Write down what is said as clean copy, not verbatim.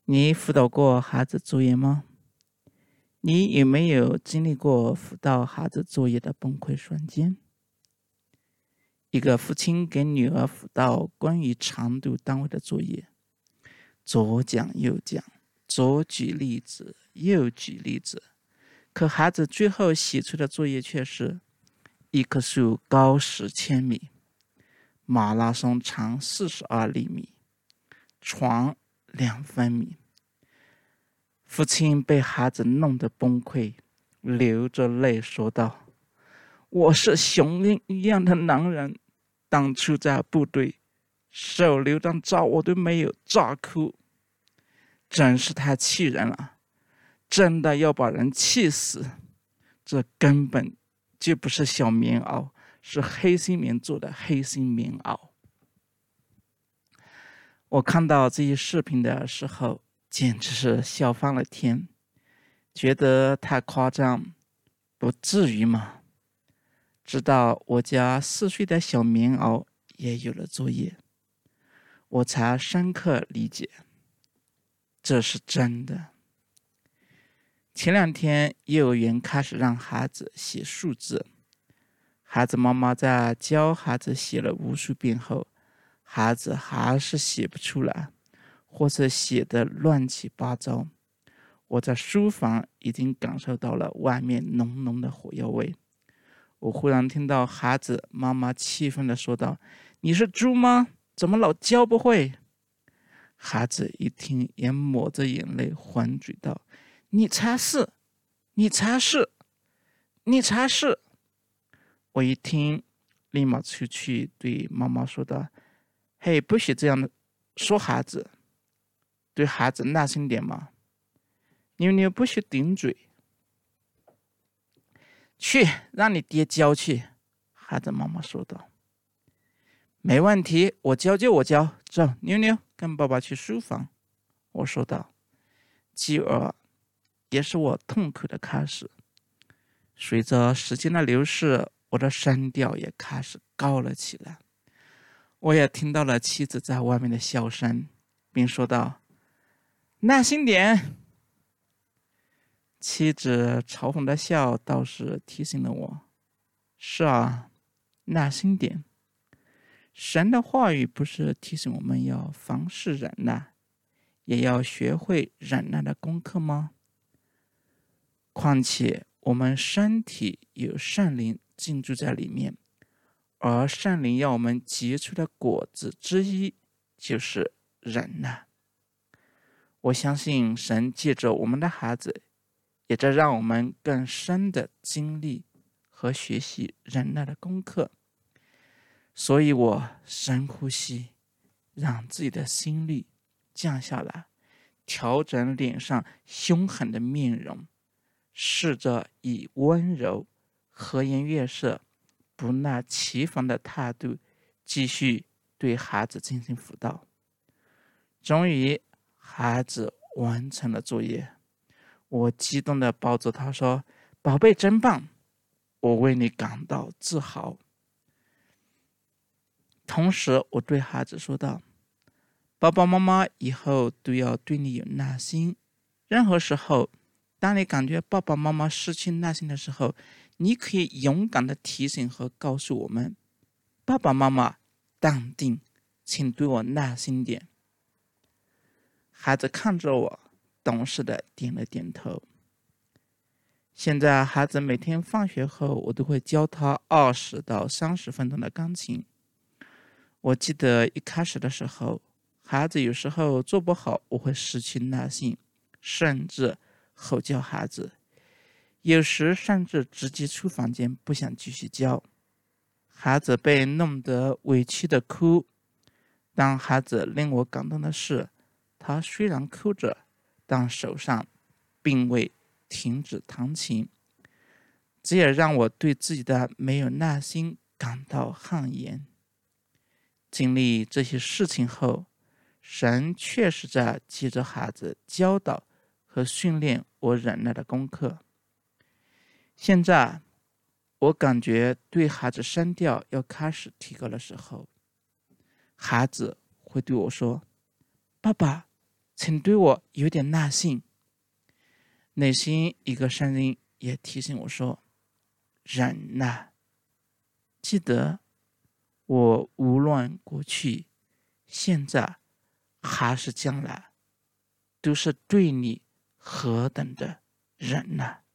你辅导过孩子作业吗？你有没有经历过辅导孩子作业的崩溃瞬间？一个父亲给女儿辅导关于长度单位的作业，左讲右讲，左举例子右举例子，可孩子最后写出的作业却是一棵树高10千米，马拉松长42厘米，床2分米。父亲被孩子弄得崩溃，流着泪说道：我是熊一样的男人，当初在部队手榴弹炸我都没有炸哭，真是太气人了，真的要把人气死。这根本就不是小棉袄，是黑心棉做的黑心棉袄。我看到这些视频的时候简直是笑翻了天，觉得太夸张，不至于嘛。直到我家4岁的小棉袄也有了作业，我才深刻理解，这是真的。前2天幼儿园开始让孩子写数字，孩子妈妈在教孩子写了无数遍后，孩子还是写不出来，或者写得乱七八糟。我在书房已经感受到了外面浓浓的火药味。我忽然听到孩子妈妈气愤地说道：你是猪吗？怎么老教不会？孩子一听也抹着眼泪还嘴道：你才是，你才是，你才是。我一听立马出去对妈妈说道：嘿，不许这样的说孩子，对孩子耐心点嘛。妞妞不许顶嘴。去，让你爹教去。孩子妈妈说道。没问题，我教就我教。走，妞妞，跟爸爸去书房。我说道。继而也是我痛苦的开始。随着时间的流逝，我的声调也开始高了起来。我也听到了妻子在外面的笑声，并说道：耐心点。妻子嘲讽的笑倒是提醒了我，是啊，耐心点。神的话语不是提醒我们要凡事忍耐，也要学会忍耐的功课吗？况且我们身体有圣灵进驻在里面，而圣灵要我们结出的果子之一就是忍耐。我相信神借着我们的孩子，也在让我们更深的经历和学习忍耐的功课。所以我深呼吸，让自己的心率降下来，调整脸上凶狠的面容，试着以温柔、和颜悦色、不耐其烦的态度继续对孩子进行辅导。终于，孩子完成了作业，我激动地抱着他说：宝贝真棒，我为你感到自豪。同时我对孩子说道：爸爸妈妈以后都要对你有耐心，任何时候当你感觉爸爸妈妈失去耐心的时候，你可以勇敢地提醒和告诉我们：爸爸妈妈淡定，请对我耐心点。孩子看着我，懂事地点了点头。现在孩子每天放学后，我都会教他20到30分钟的钢琴。我记得一开始的时候，孩子有时候做不好，我会失去耐心，甚至吼叫孩子，有时甚至直接出房间，不想继续教。孩子被弄得委屈的哭，但孩子令我感动的是，他虽然哭着，但手上并未停止弹琴。这也让我对自己的没有耐心感到汗颜。经历这些事情后，神确实在借着孩子教导和训练我忍耐的功课。现在我感觉对孩子声调要开始提高的时候，孩子会对我说：爸爸， 请对我有点耐心。内心一个声音也提醒我说，忍耐。记得我无论过去、现在还是将来，都是对你何等的忍耐。